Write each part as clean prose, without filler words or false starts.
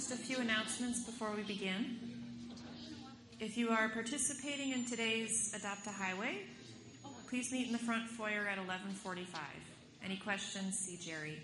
Just a few announcements before we begin. If you are participating in today's Adopt a Highway, please meet in the front foyer at 11:45. Any questions, see Jerry.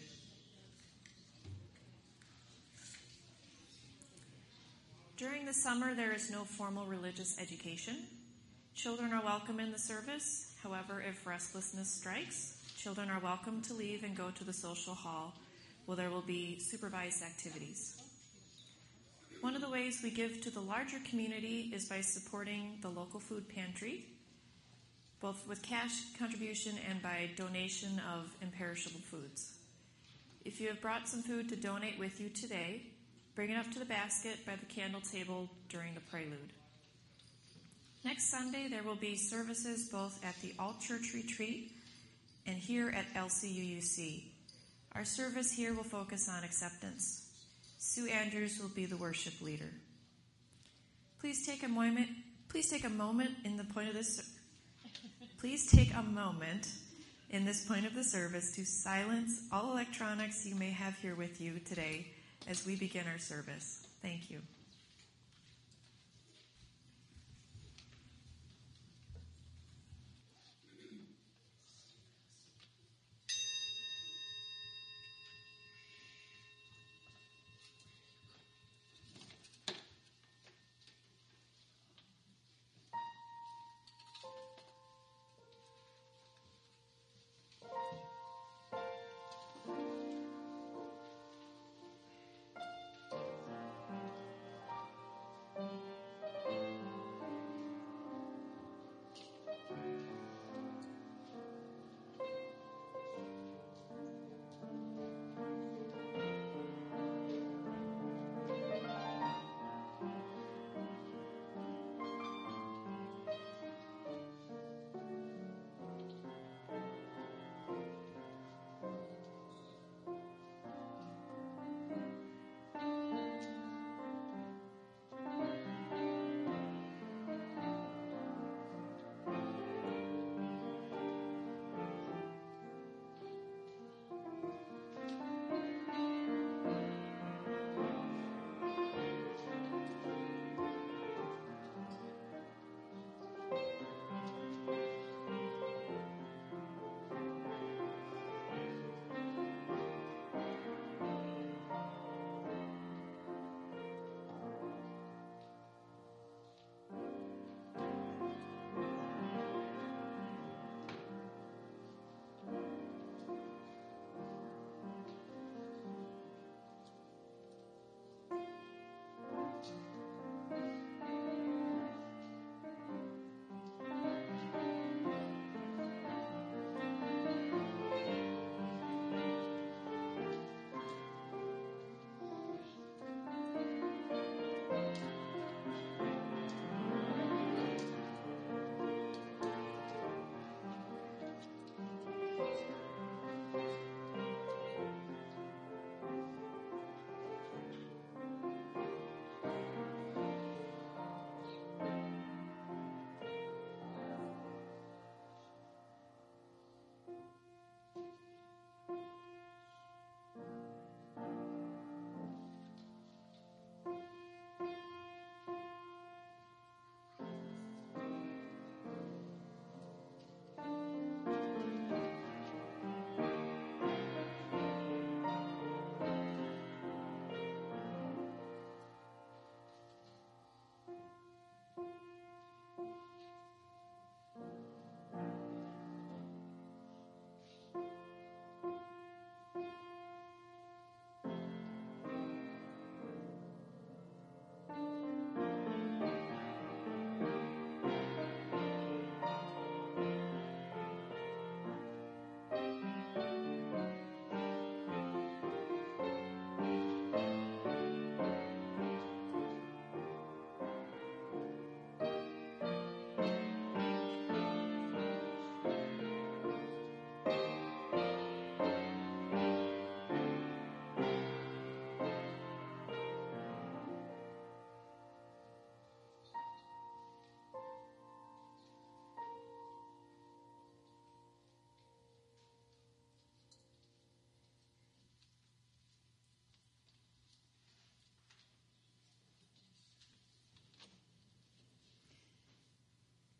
During the summer, there is no formal religious education. Children are welcome in the service. However, if restlessness strikes, children are welcome to leave and go to the social hall, where there will be supervised activities. One of the ways we give to the larger community is by supporting the local food pantry, both with cash contribution and by donation of imperishable foods. If you have brought some food to donate with you today, bring it up to the basket by the candle table during the prelude. Next Sunday, there will be services both at the All-Church Retreat and here at LCUUC. Our service here will focus on acceptance. Sue Andrews will be the worship leader. Please take a moment in this point of the service to silence all electronics you may have here with you today as we begin our service. Thank you.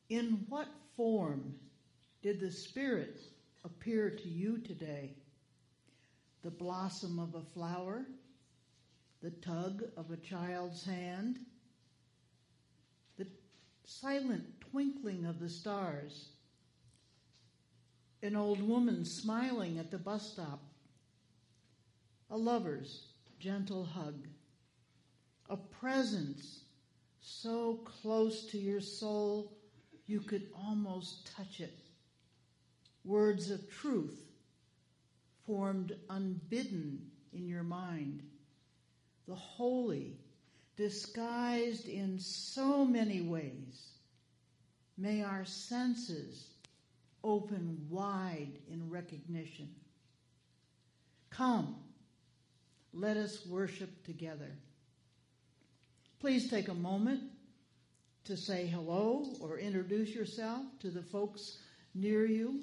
In what form did the Spirit appear to you today? The blossom of a flower? The tug of a child's hand? The silent twinkling of the stars? An old woman smiling at the bus stop? A lover's gentle hug? A presence so close to your soul you could almost touch it? Words of truth formed unbidden in your mind. The holy, disguised in so many ways. May our senses open wide in recognition. Come, let us worship together. Please take a moment to say hello or introduce yourself to the folks near you.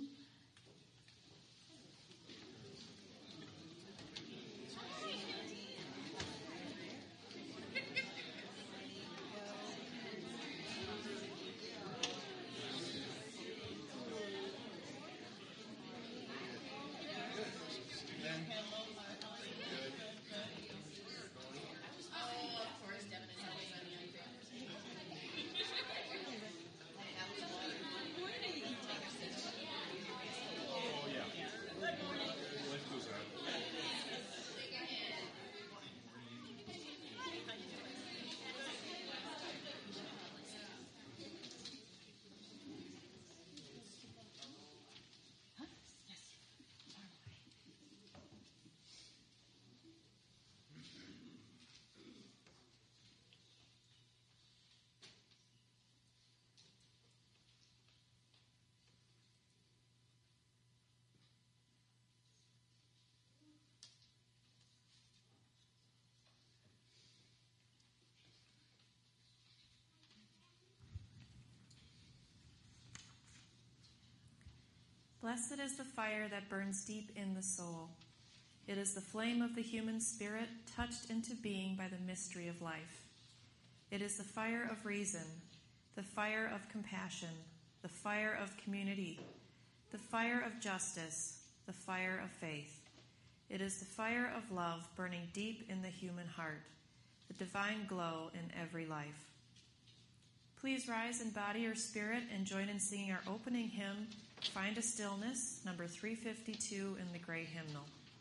Blessed is the fire that burns deep in the soul. It is the flame of the human spirit touched into being by the mystery of life. It is the fire of reason, the fire of compassion, the fire of community, the fire of justice, the fire of faith. It is the fire of love burning deep in the human heart, the divine glow in every life. Please rise in body or spirit and join in singing our opening hymn, Find a Stillness, number 352 in the Gray Hymnal.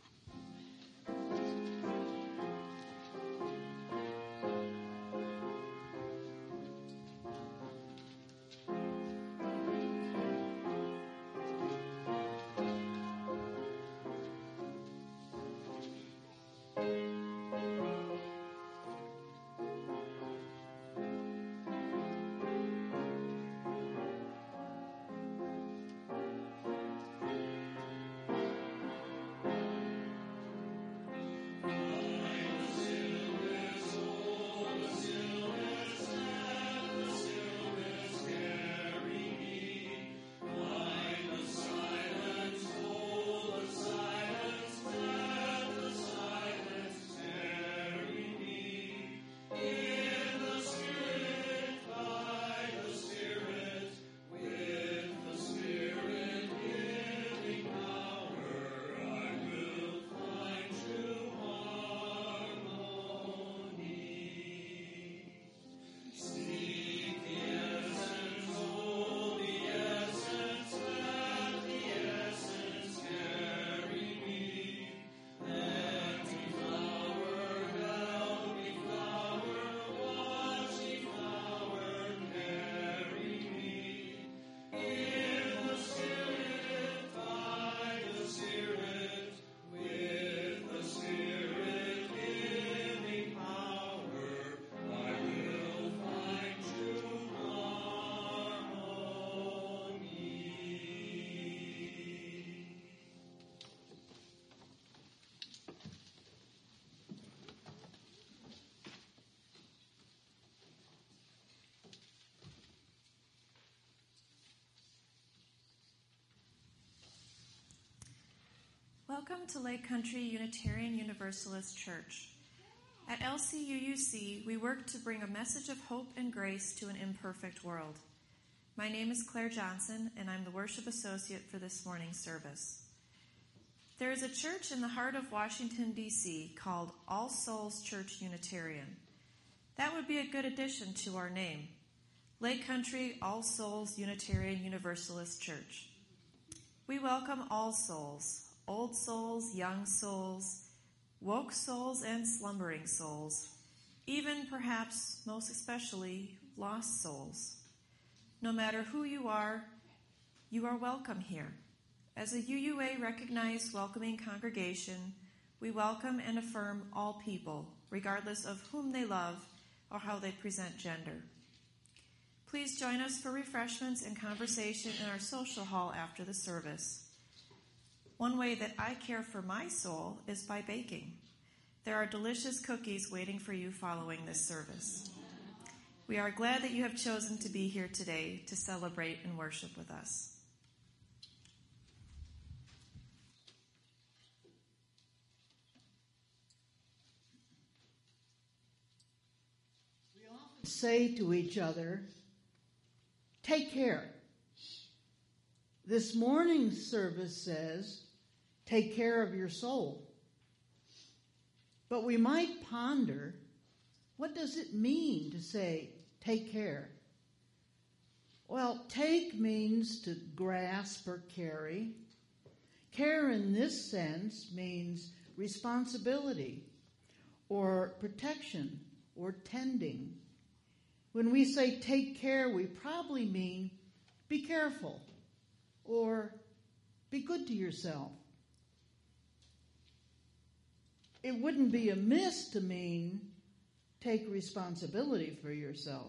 Welcome to Lake Country Unitarian Universalist Church. At LCUUC, we work to bring a message of hope and grace to an imperfect world. My name is Claire Johnson, and I'm the worship associate for this morning's service. There is a church in the heart of Washington, D.C. called All Souls Church Unitarian. That would be a good addition to our name, Lake Country All Souls Unitarian Universalist Church. We welcome all souls, old souls, young souls, woke souls, and slumbering souls, even perhaps most especially lost souls. No matter who you are welcome here. As a UUA recognized welcoming congregation, we welcome and affirm all people, regardless of whom they love or how they present gender. Please join us for refreshments and conversation in our social hall after the service. One way that I care for my soul is by baking. There are delicious cookies waiting for you following this service. We are glad that you have chosen to be here today to celebrate and worship with us. We often say to each other, take care. This morning's service says, take care of your soul. But we might ponder, what does it mean to say, take care? Well, take means to grasp or carry. Care in this sense means responsibility or protection or tending. When we say take care, we probably mean be careful or be good to yourself. It wouldn't be amiss to mean take responsibility for yourself.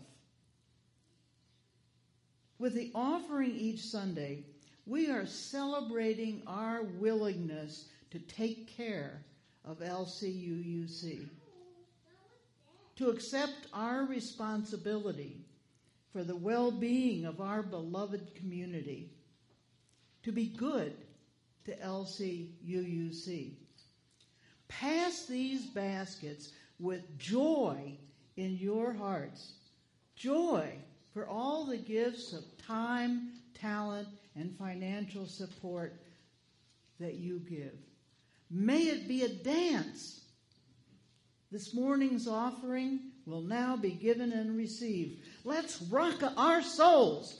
With the offering each Sunday, we are celebrating our willingness to take care of LCUUC, to accept our responsibility for the well-being of our beloved community, to be good to LCUUC. Pass these baskets with joy in your hearts, joy for all the gifts of time, talent, and financial support that you give. May it be a dance. This morning's offering will now be given and received. Let's rock our souls.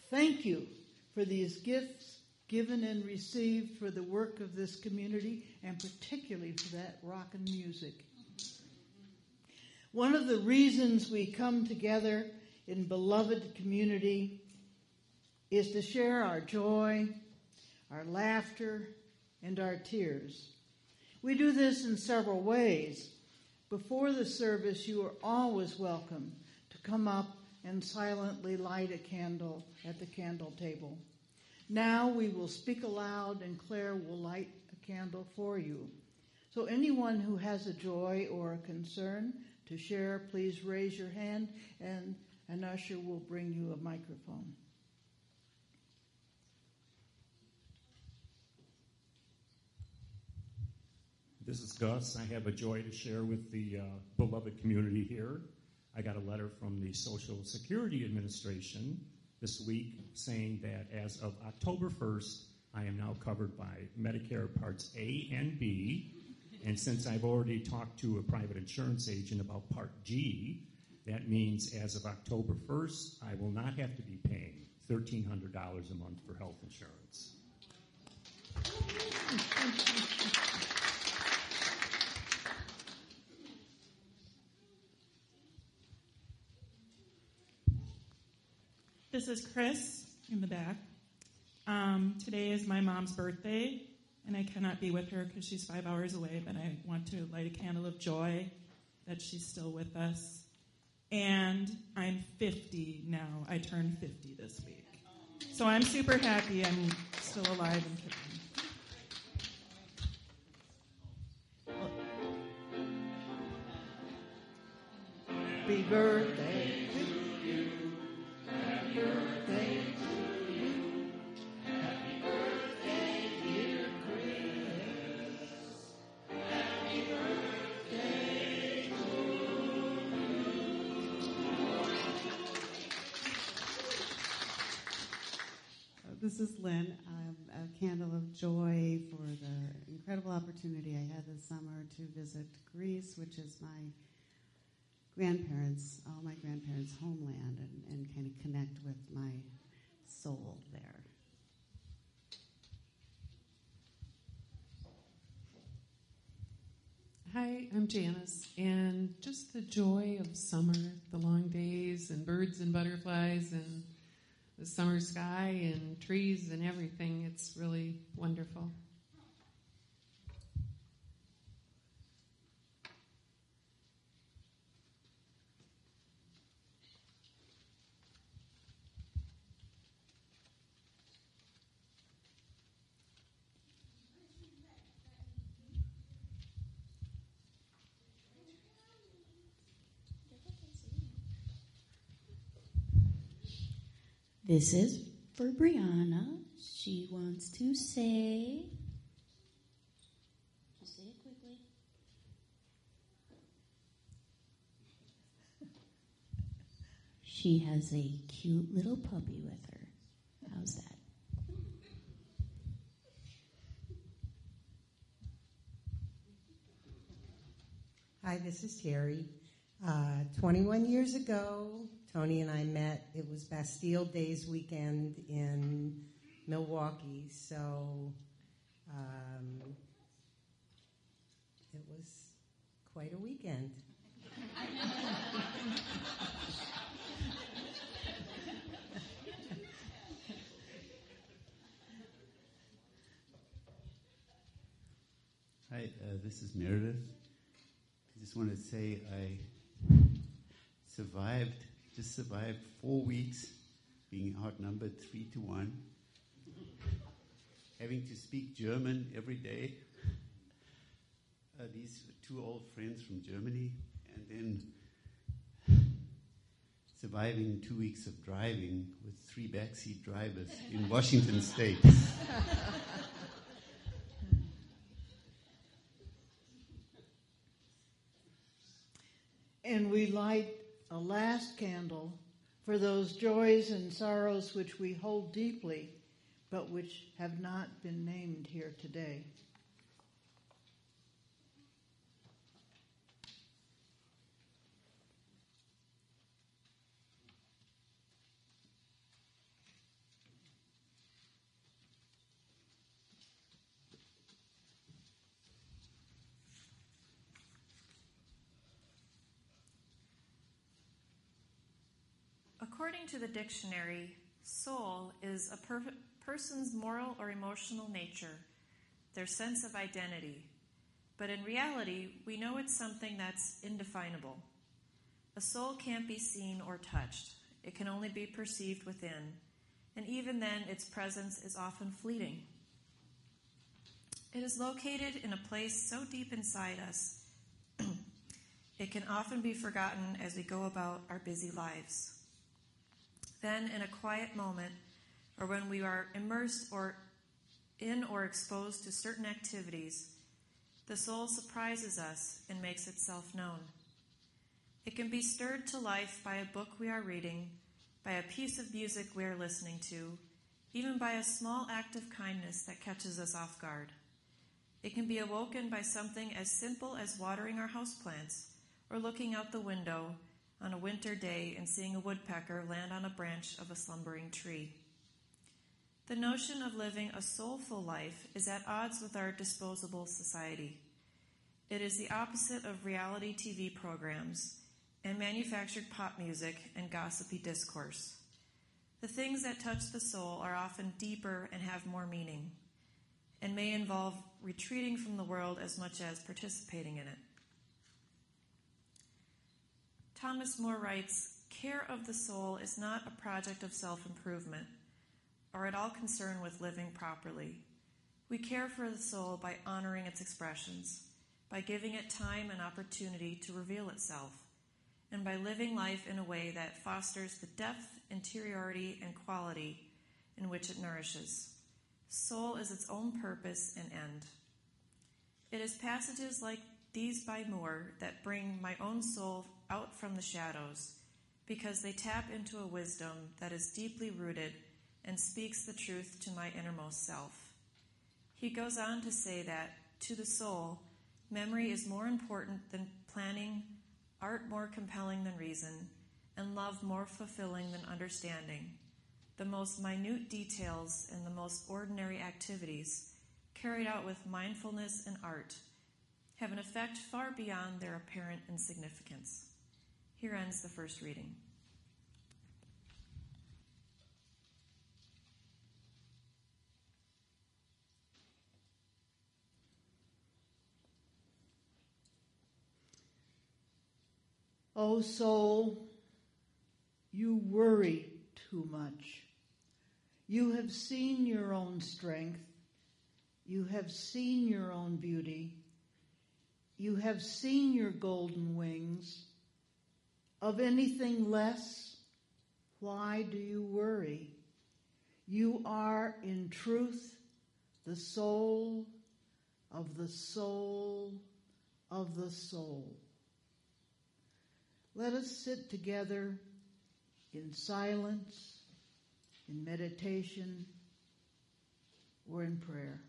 Thank you for these gifts given and received for the work of this community, and particularly for that rockin' music. One of the reasons we come together in beloved community is to share our joy, our laughter, and our tears. We do this in several ways. Before the service, you are always welcome to come up and silently light a candle at the candle table. Now we will speak aloud, and Claire will light a candle for you. So anyone who has a joy or a concern to share, please raise your hand, and an usher will bring you a microphone. This is Gus. I have a joy to share with the beloved community here. I got a letter from the Social Security Administration this week saying that as of October 1st, I am now covered by Medicare Parts A and B. And since I've already talked to a private insurance agent about Part G, that means as of October 1st, I will not have to be paying $1,300 a month for health insurance. This is Chris in the back. Today is my mom's birthday, and I cannot be with her because she's 5 hours away, but I want to light a candle of joy that she's still with us. And I'm 50 now. I turned 50 this week. So I'm super happy I'm still alive and kicking. Happy birthday to you. Happy birthday to you. Happy birthday, dear Chris. Happy birthday to you. This is Lynn. A candle of joy for the incredible opportunity I had this summer to visit Greece, which is my grandparents, all my grandparents' homeland, and kind of connect with my soul there. Hi, I'm Janice, and just the joy of summer, the long days and birds and butterflies and the summer sky and trees and everything. It's really wonderful. This is for Brianna. She wants to say, just say it quickly. She has a cute little puppy with her. How's that? Hi, this is Terry. 21 years ago, Tony and I met. It was Bastille Days weekend in Milwaukee, so it was quite a weekend. Hi, this is Meredith. I just want to say I survived 4 weeks being outnumbered 3-1, having to speak German every day. These were 2 old friends from Germany, and then surviving 2 weeks of driving with 3 backseat drivers in Washington State. And we light a last candle for those joys and sorrows which we hold deeply, but which have not been named here today. According to the dictionary, soul is a person's moral or emotional nature, their sense of identity. But in reality, we know it's something that's indefinable. A soul can't be seen or touched. It can only be perceived within, and even then, its presence is often fleeting. It is located in a place so deep inside us, it can often be forgotten as we go about our busy lives. Then, in a quiet moment, or when we are immersed or exposed to certain activities, the soul surprises us and makes itself known. It can be stirred to life by a book we are reading, by a piece of music we are listening to, even by a small act of kindness that catches us off guard. It can be awoken by something as simple as watering our houseplants or looking out the window on a winter day and seeing a woodpecker land on a branch of a slumbering tree. The notion of living a soulful life is at odds with our disposable society. It is the opposite of reality TV programs and manufactured pop music and gossipy discourse. The things that touch the soul are often deeper and have more meaning, and may involve retreating from the world as much as participating in it. Thomas More writes, "Care of the soul is not a project of self-improvement, or at all concerned with living properly. We care for the soul by honoring its expressions, by giving it time and opportunity to reveal itself, and by living life in a way that fosters the depth, interiority, and quality in which it nourishes. Soul is its own purpose and end." It is passages like these by Moore that bring my own soul out from the shadows, because they tap into a wisdom that is deeply rooted and speaks the truth to my innermost self. He goes on to say that, to the soul, memory is more important than planning, art more compelling than reason, and love more fulfilling than understanding. The most minute details and the most ordinary activities, carried out with mindfulness and art, have an effect far beyond their apparent insignificance. Here ends the first reading. O soul, you worry too much. You have seen your own strength. You have seen your own beauty. You have seen your golden wings. Of anything less, why do you worry? You are, in truth, the soul of the soul of the soul. Let us sit together in silence, in meditation, or in prayer.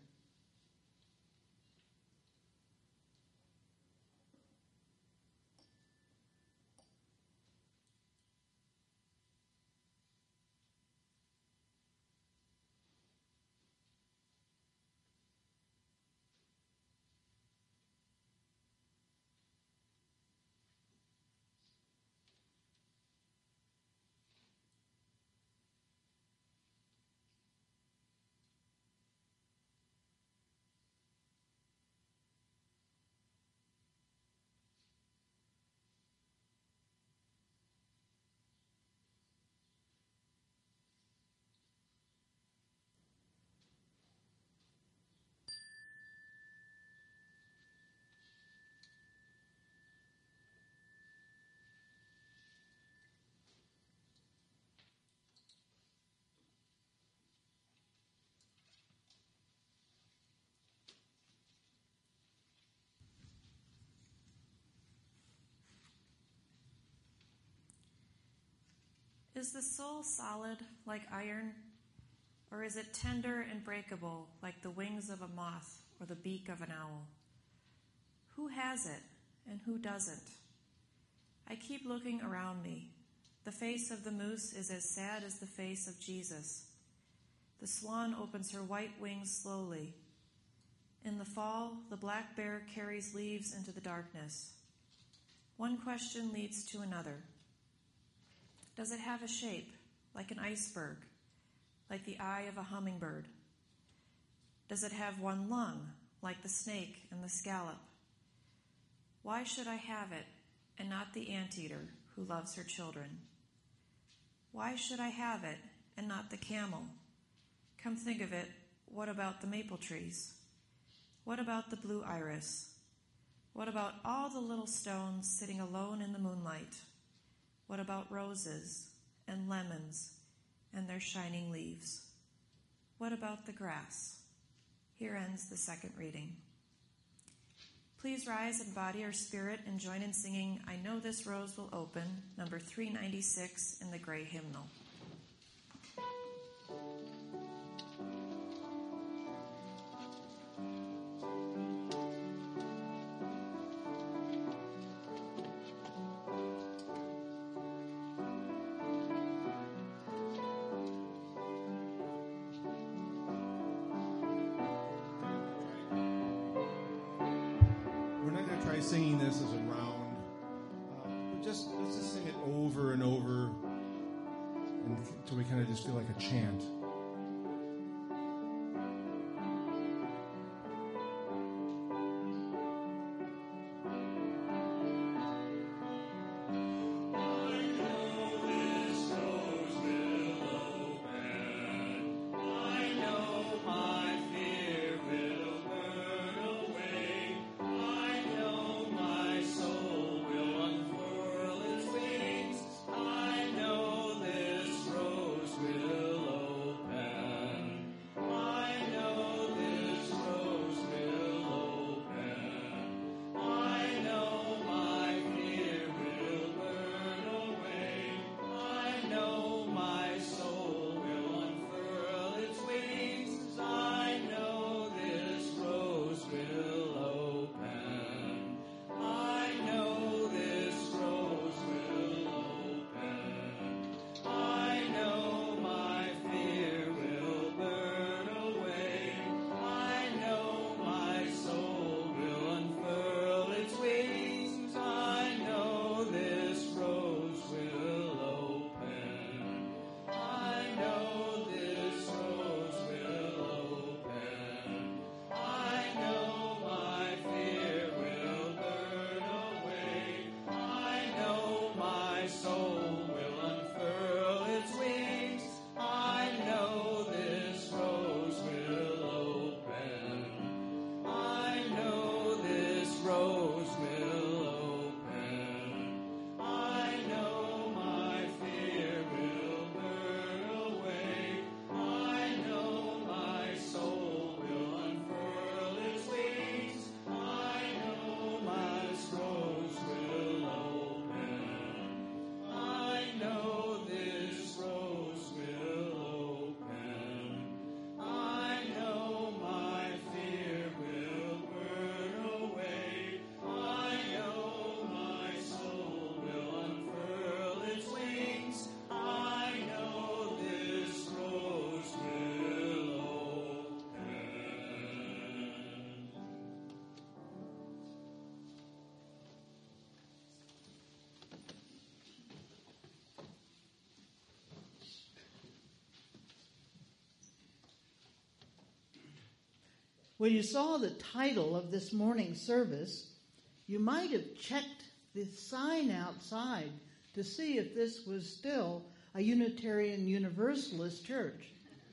Is the soul solid like iron, or is it tender and breakable like the wings of a moth or the beak of an owl? Who has it and who doesn't? I keep looking around me. The face of the moose is as sad as the face of Jesus. The swan opens her white wings slowly. In the fall, the black bear carries leaves into the darkness. One question leads to another. Does it have a shape, like an iceberg, like the eye of a hummingbird? Does it have one lung, like the snake and the scallop? Why should I have it, and not the anteater who loves her children? Why should I have it, and not the camel? Come think of it, what about the maple trees? What about the blue iris? What about all the little stones sitting alone in the moonlight? What about roses and lemons and their shining leaves? What about the grass? Here ends the second reading. Please rise in body or spirit and join in singing I Know This Rose Will Open, number 396 in the Gray Hymnal. Singing this as a round, but let's just sing it over and over until we kind of just feel like a chant. When you saw the title of this morning's service, you might have checked the sign outside to see if this was still a Unitarian Universalist church.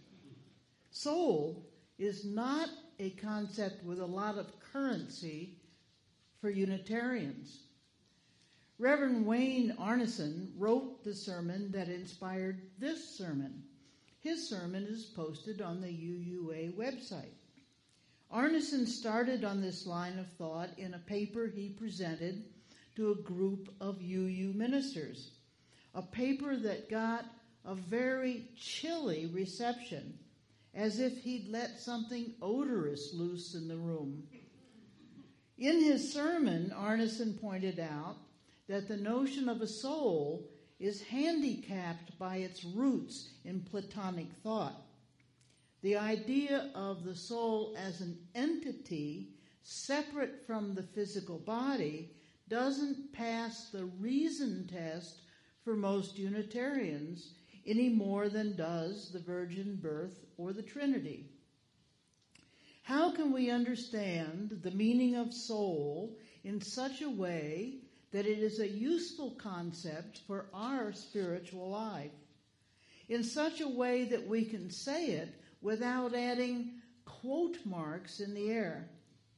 Soul is not a concept with a lot of currency for Unitarians. Reverend Wayne Arneson wrote the sermon that inspired this sermon. His sermon is posted on the UUA website. Arneson started on this line of thought in a paper he presented to a group of UU ministers, a paper that got a very chilly reception, as if he'd let something odorous loose in the room. In his sermon, Arneson pointed out that the notion of a soul is handicapped by its roots in Platonic thought. The idea of the soul as an entity separate from the physical body doesn't pass the reason test for most Unitarians any more than does the virgin birth or the Trinity. How can we understand the meaning of soul in such a way that it is a useful concept for our spiritual life, in such a way that we can say it without adding quote marks in the air?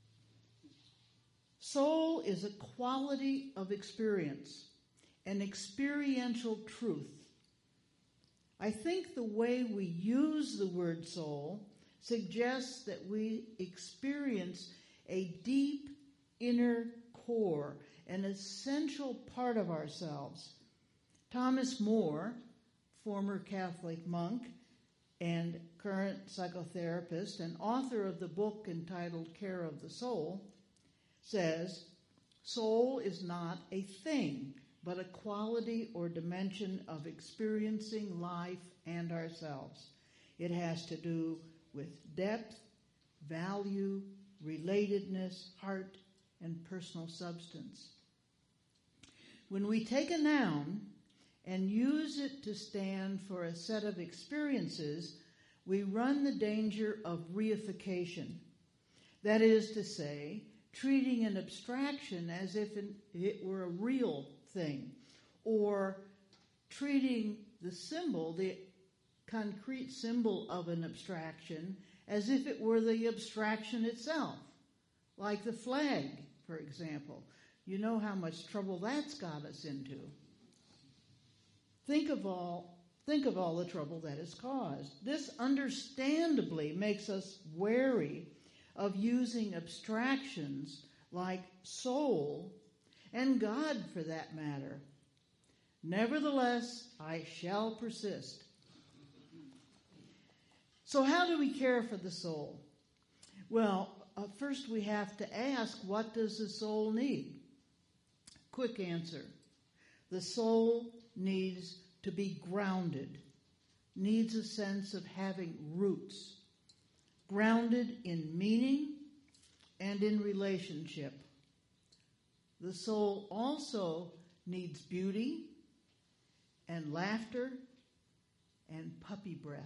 Soul is a quality of experience, an experiential truth. I think the way we use the word soul suggests that we experience a deep inner core, an essential part of ourselves. Thomas More, former Catholic monk and current psychotherapist and author of the book entitled Care of the Soul, says, soul is not a thing, but a quality or dimension of experiencing life and ourselves. It has to do with depth, value, relatedness, heart, and personal substance. When we take a noun and use it to stand for a set of experiences, we run the danger of reification. That is to say, treating an abstraction as if it were a real thing, or treating the symbol, the concrete symbol of an abstraction, as if it were the abstraction itself, like the flag, for example. You know how much trouble that's got us into. Think of all the trouble that has caused. This understandably makes us wary of using abstractions like soul, and God for that matter. Nevertheless, I shall persist. So how do we care for the soul? Well, first we have to ask, what does the soul need? Quick answer. The soul needs to be grounded, needs a sense of having roots, grounded in meaning and in relationship. The soul also needs beauty and laughter and puppy breath.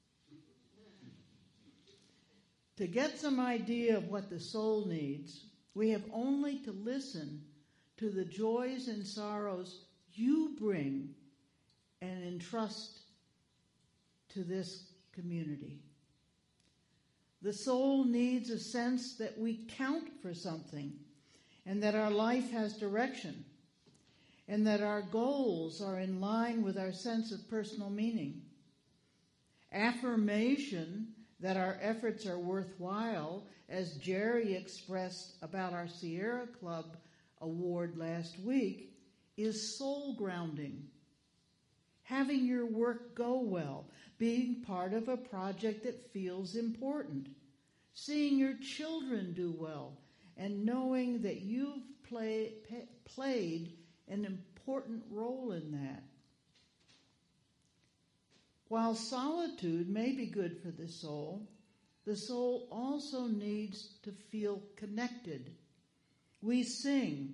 To get some idea of what the soul needs, we have only to listen to the joys and sorrows you bring and entrust to this community. The soul needs a sense that we count for something, and that our life has direction, and that our goals are in line with our sense of personal meaning. Affirmation that our efforts are worthwhile, as Jerry expressed about our Sierra Club award last week, is soul grounding. Having your work go well, being part of a project that feels important, seeing your children do well, and knowing that you've played an important role in that. While solitude may be good for the soul also needs to feel connected. We sing,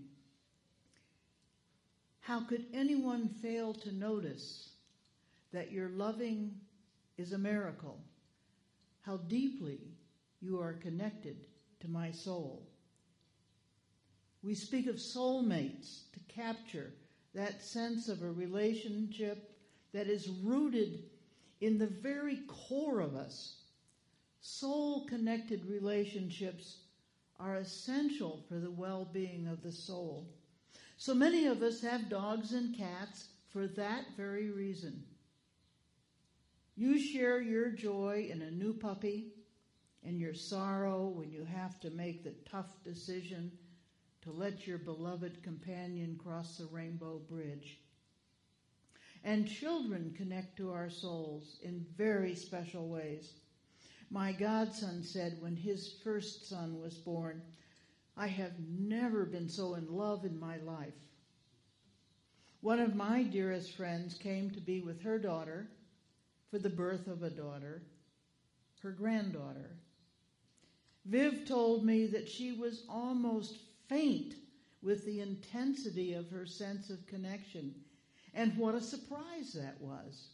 how could anyone fail to notice that your loving is a miracle? How deeply you are connected to my soul. We speak of soulmates to capture that sense of a relationship that is rooted in the very core of us. Soul-connected relationships are essential for the well-being of the soul. So many of us have dogs and cats for that very reason. You share your joy in a new puppy and your sorrow when you have to make the tough decision to let your beloved companion cross the rainbow bridge. And children connect to our souls in very special ways. My godson said when his first son was born, I have never been so in love in my life. One of my dearest friends came to be with her daughter for the birth of a daughter, her granddaughter. Viv told me that she was almost faint with the intensity of her sense of connection, And what a surprise that was.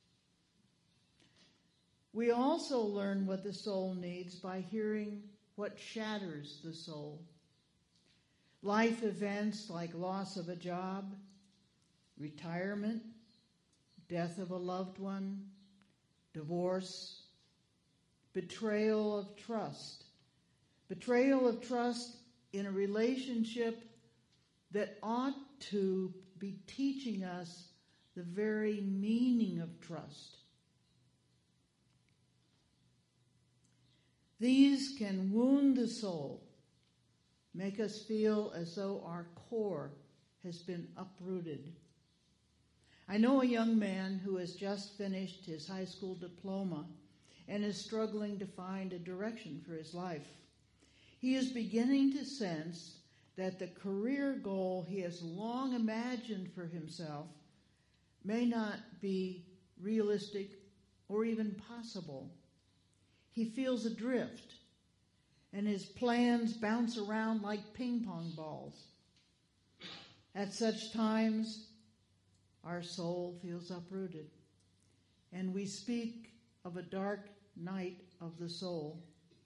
We also learn what the soul needs by hearing what shatters the soul. Life events like loss of a job, retirement, death of a loved one, divorce, betrayal of trust. Betrayal of trust in a relationship that ought to be teaching us the very meaning of trust. These can wound the soul, make us feel as though our core has been uprooted. I know a young man who has just finished his high school diploma and is struggling to find a direction for his life. He is beginning to sense that the career goal he has long imagined for himself may not be realistic or even possible. He feels adrift, and his plans bounce around like ping pong balls. At such times, our soul feels uprooted, and we speak of a dark night of the soul.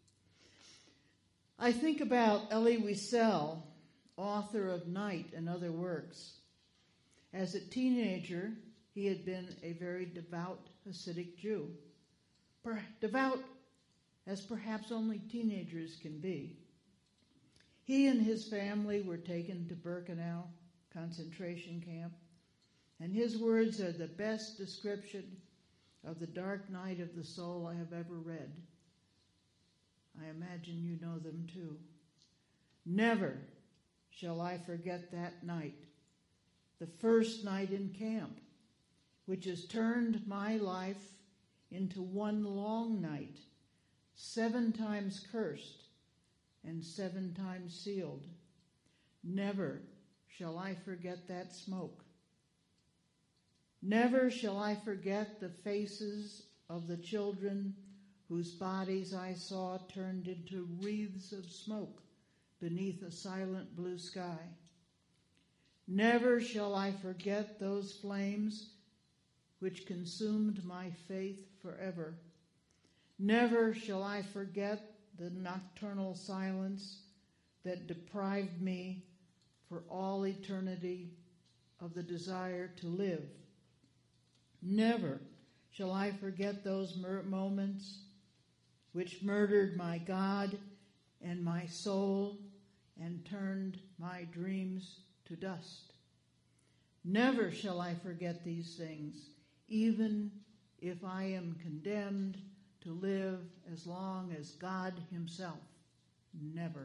I think about Elie Wiesel, author of Night and Other Works. As a teenager, he had been a very devout Hasidic Jew. Devout as perhaps only teenagers can be. He and his family were taken to Birkenau concentration camp, and his words are the best description of the dark night of the soul I have ever read. I imagine you know them too. Never shall I forget that night, the first night in camp, which has turned my life into one long night, 7 times cursed and 7 times sealed. Never shall I forget that smoke. Never shall I forget the faces of the children whose bodies I saw turned into wreaths of smoke beneath a silent blue sky. Never shall I forget those flames which consumed my faith forever. Never shall I forget the nocturnal silence that deprived me for all eternity of the desire to live. Never shall I forget those moments which murdered my God and my soul and turned my dreams to dust. Never shall I forget these things, even if I am condemned to live as long as God himself. Never.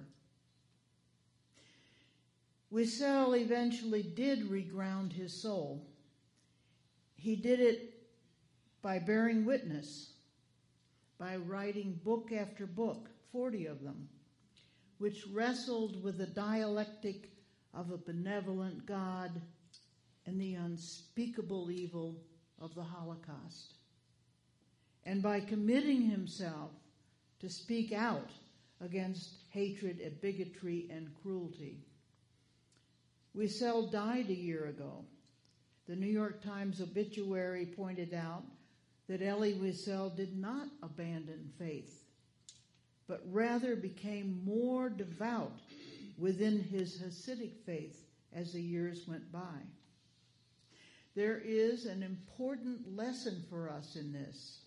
Wiesel eventually did reground his soul. He did it by bearing witness, by writing book after book, 40 of them, which wrestled with the dialectic of a benevolent God and the unspeakable evil of the Holocaust. And by committing himself to speak out against hatred and bigotry and cruelty. Wiesel died a year ago. The New York Times obituary pointed out that Elie Wiesel did not abandon faith, but rather became more devout within his Hasidic faith as the years went by. There is an important lesson for us in this.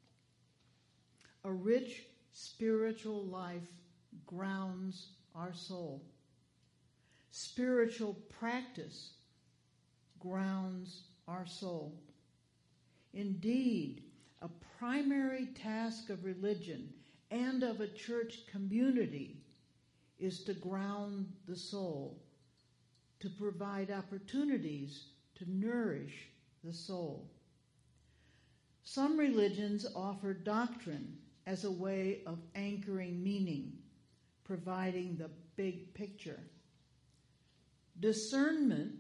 A rich spiritual life grounds our soul. Spiritual practice grounds our soul. Indeed, a primary task of religion and of a church community is to ground the soul, to provide opportunities to nourish the soul. Some religions offer doctrine as a way of anchoring meaning, providing the big picture. Discernment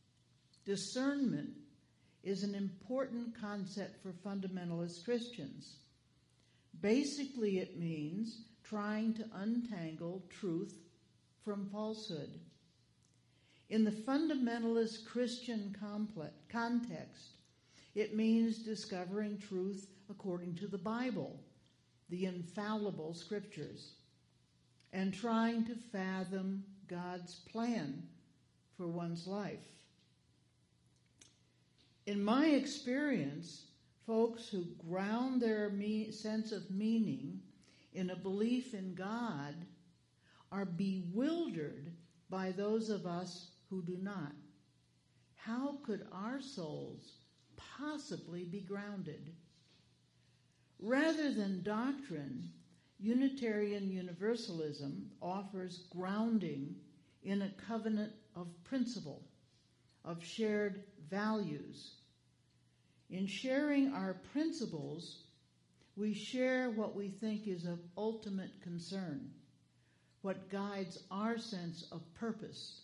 is an important concept for fundamentalist Christians. Basically, it means trying to untangle truth from falsehood. In the fundamentalist Christian context, it means discovering truth according to the Bible, the infallible scriptures, and trying to fathom God's plan for one's life. In my experience, folks who ground their sense of meaning in a belief in God are bewildered by those of us who do not. How could our souls possibly be grounded? Rather than doctrine, Unitarian Universalism offers grounding in a covenant of principle, of shared values. In sharing our principles, we share what we think is of ultimate concern, what guides our sense of purpose.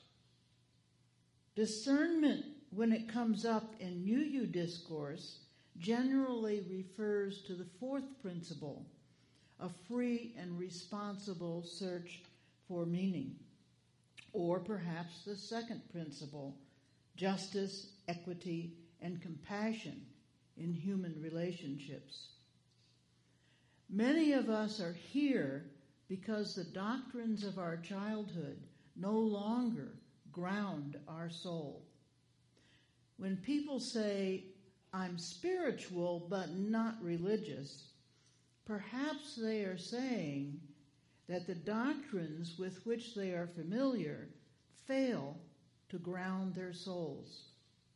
Discernment, when it comes up in UU discourse, generally refers to the fourth principle, a free and responsible search for meaning, or perhaps the second principle, justice, equity, and compassion in human relationships. Many of us are here because the doctrines of our childhood no longer ground our soul. When people say, "I'm spiritual but not religious," perhaps they are saying that the doctrines with which they are familiar fail to ground their souls.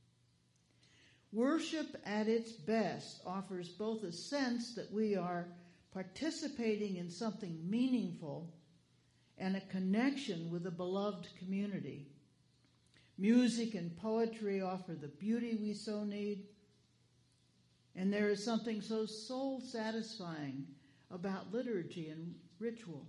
Worship at its best offers both a sense that we are participating in something meaningful and a connection with a beloved community. Music and poetry offer the beauty we so need, and there is something so soul-satisfying about liturgy and ritual.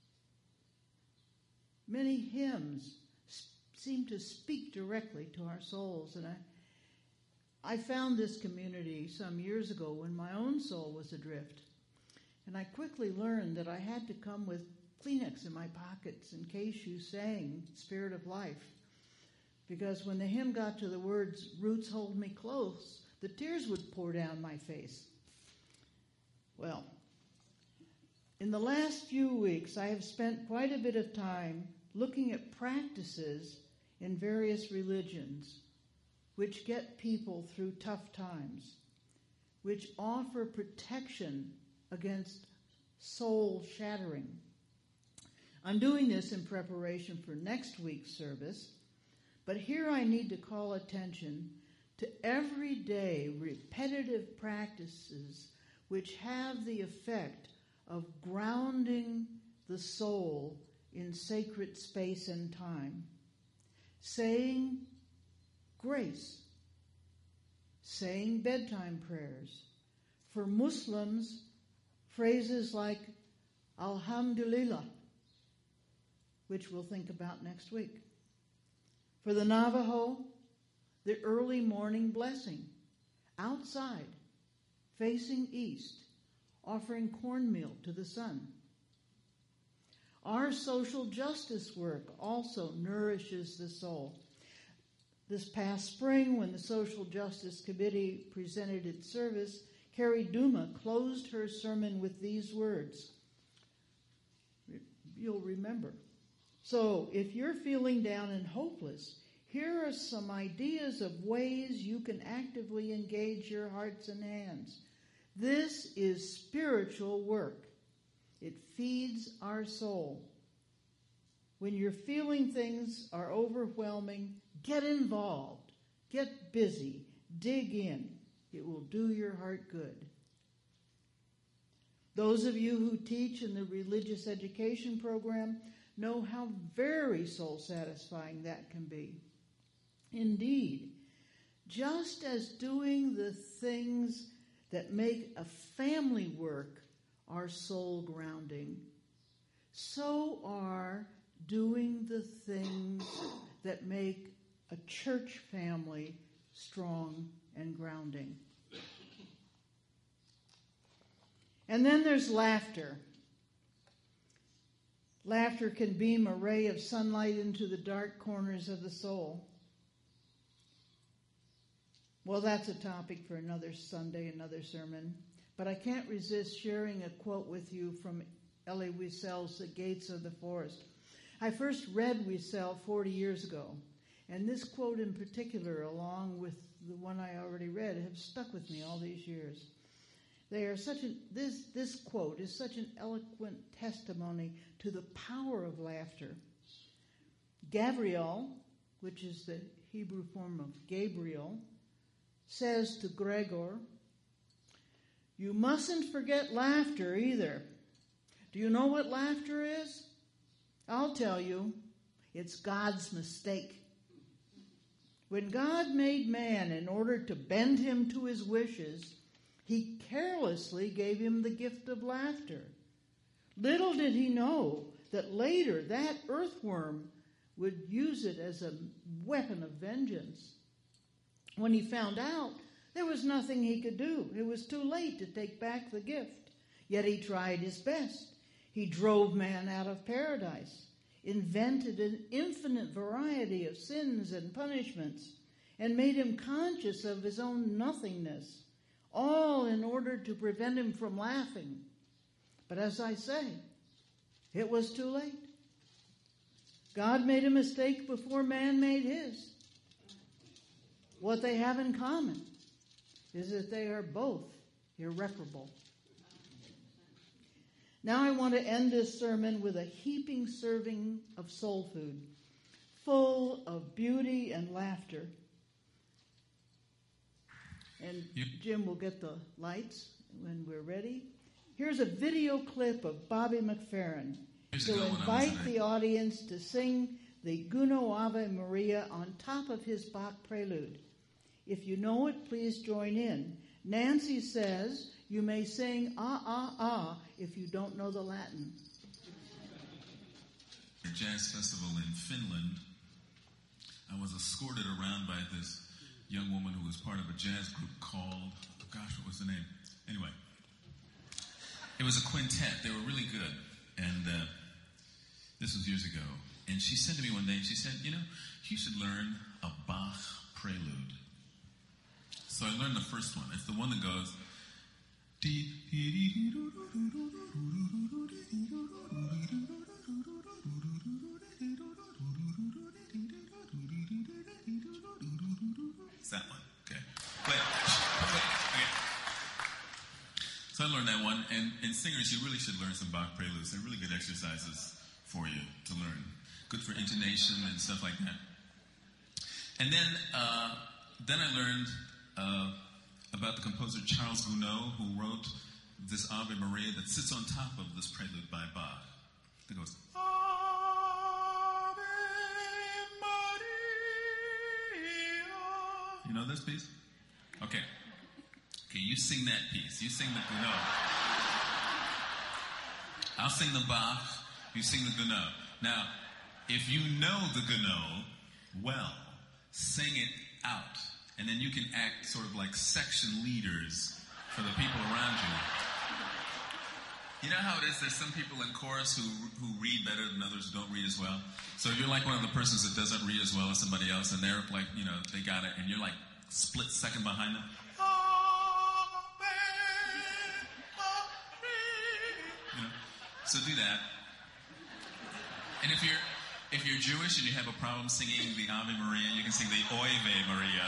Many hymns seem to speak directly to our souls, and I found this community some years ago when my own soul was adrift, and I quickly learned that I had to come with Kleenex in my pockets in case you sang Spirit of Life, because when the hymn got to the words, "Roots hold me close," the tears would pour down my face. Well, in the last few weeks, I have spent quite a bit of time looking at practices in various religions which get people through tough times, which offer protection against soul shattering. I'm doing this in preparation for next week's service, but here I need to call attention to everyday repetitive practices which have the effect of grounding the soul in sacred space and time. Saying grace, saying bedtime prayers. For Muslims, phrases like Alhamdulillah, which we'll think about next week. For the Navajo, the early morning blessing, outside, facing east, offering cornmeal to the sun. Our social justice work also nourishes the soul. This past spring, when the Social Justice Committee presented its service, Carrie Duma closed her sermon with these words. You'll remember. So, if you're feeling down and hopeless, here are some ideas of ways you can actively engage your hearts and hands. This is spiritual work. It feeds our soul. When you're feeling things are overwhelming, get involved, get busy, dig in. It will do your heart good. Those of you who teach in the religious education program know how very soul-satisfying that can be. Indeed, just as doing the things that make a family work are soul grounding, so are doing the things that make a church family strong and grounding. And then there's laughter. Laughter can beam a ray of sunlight into the dark corners of the soul. Well, that's a topic for another Sunday, another sermon. But I can't resist sharing a quote with you from Elie Wiesel's The Gates of the Forest. I first read Wiesel 40 years ago, and this quote in particular, along with the one I already read, have stuck with me all these years. This quote is such an eloquent testimony to the power of laughter. Gavriel, which is the Hebrew form of Gabriel, says to Gregor, "You mustn't forget laughter either. Do you know what laughter is? I'll tell you. It's God's mistake. When God made man in order to bend him to his wishes, he carelessly gave him the gift of laughter. Little did he know that later that earthworm would use it as a weapon of vengeance. When he found out, there was nothing he could do. It was too late to take back the gift. Yet he tried his best. He drove man out of paradise, invented an infinite variety of sins and punishments, and made him conscious of his own nothingness, all in order to prevent him from laughing. But as I say, it was too late. God made a mistake before man made his. What they have in common is that they are both irreparable." Now I want to end this sermon with a heaping serving of soul food, full of beauty and laughter. And Jim will get the lights when we're ready. Here's a video clip of Bobby McFerrin to invite the audience to sing the Gounod Ave Maria on top of his Bach prelude. If you know it, please join in. Nancy says you may sing ah, ah, ah if you don't know the Latin. A jazz festival in Finland, I was escorted around by this young woman who was part of a jazz group called, what was the name? Anyway, it was a quintet. They were really good. And this was years ago. And she said to me one day, she said, you should learn a Bach prelude. So I learned the first one. It's the one that goes... It's that one. Okay. Okay. So I learned that one, and singers, you really should learn some Bach preludes. They're really good exercises for you to learn. Good for intonation and stuff like that. And then I learned about the composer Charles Gounod, who wrote this Ave Maria that sits on top of this prelude by Bach. It goes, Ave Maria. You know this piece? Okay, you sing that piece. You sing the Gounod. I'll sing the Bach. You sing the Gounod. Now, if you know the Gounod well, sing it out. And then you can act sort of like section leaders for the people around you. You know how it is? There's some people in chorus who read better than others who don't read as well. So you're like one of the persons that doesn't read as well as somebody else, and they're like, they got it, and you're like split second behind them. So do that. And if you're Jewish and you have a problem singing the Ave Maria, you can sing the Oive Maria.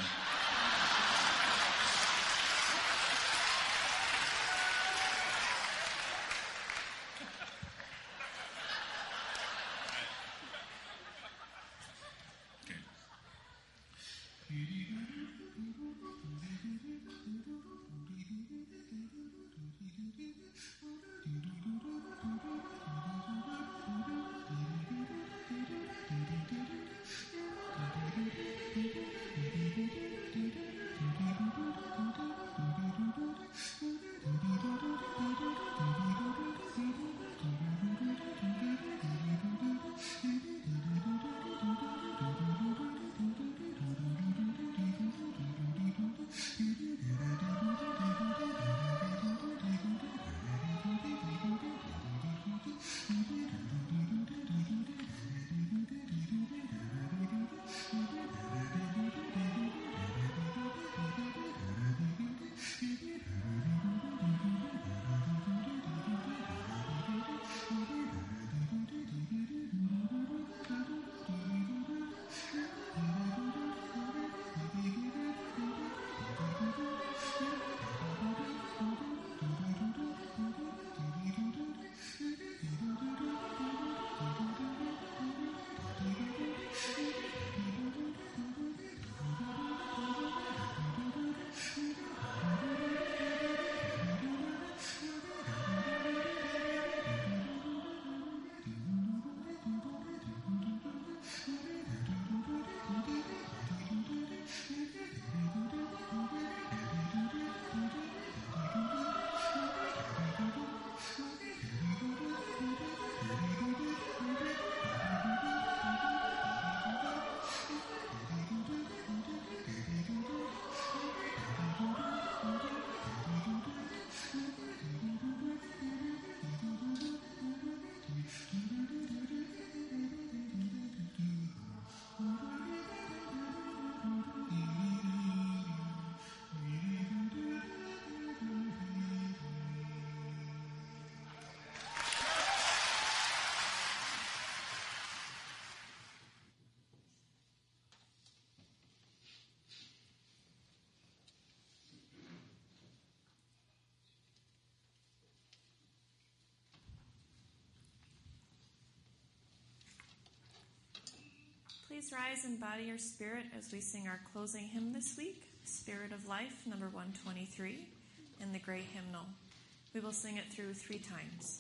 Please rise and body your spirit as we sing our closing hymn this week, Spirit of Life, number 123, in the Great Hymnal. We will sing it through 3 times.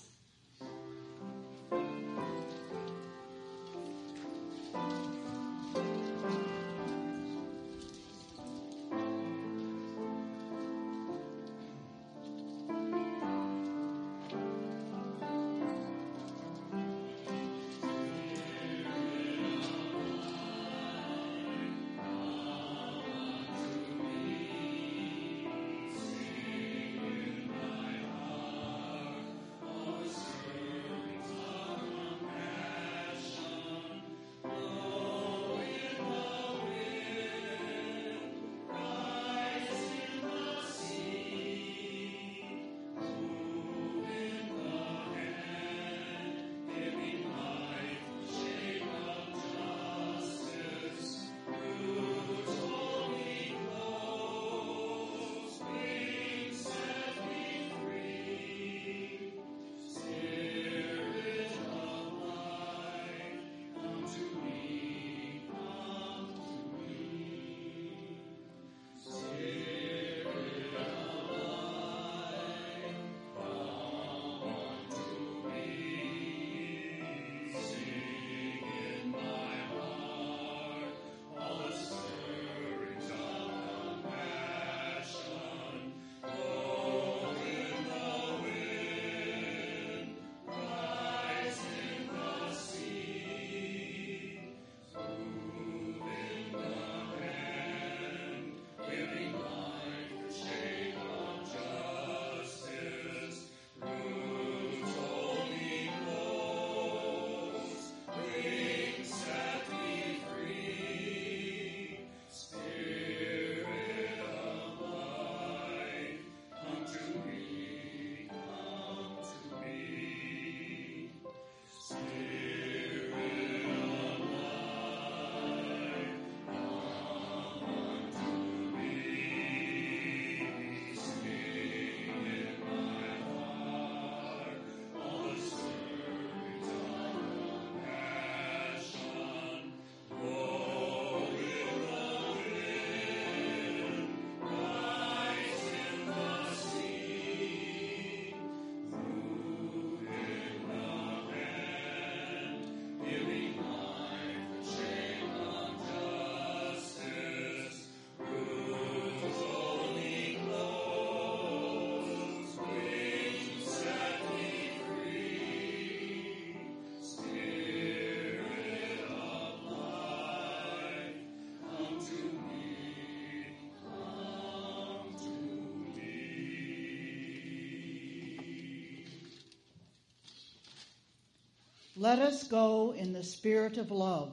Let us go in the spirit of love,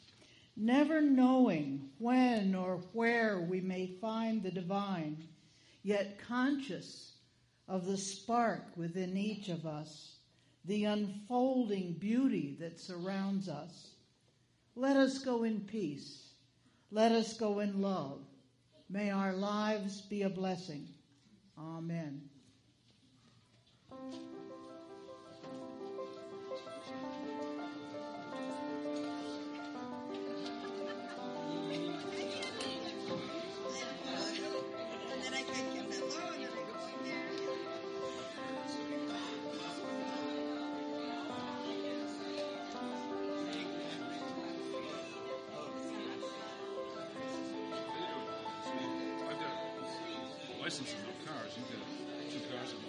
never knowing when or where we may find the divine, yet conscious of the spark within each of us, the unfolding beauty that surrounds us. Let us go in peace. Let us go in love. May our lives be a blessing. Amen. Licenses of cars. You've got 2 cars.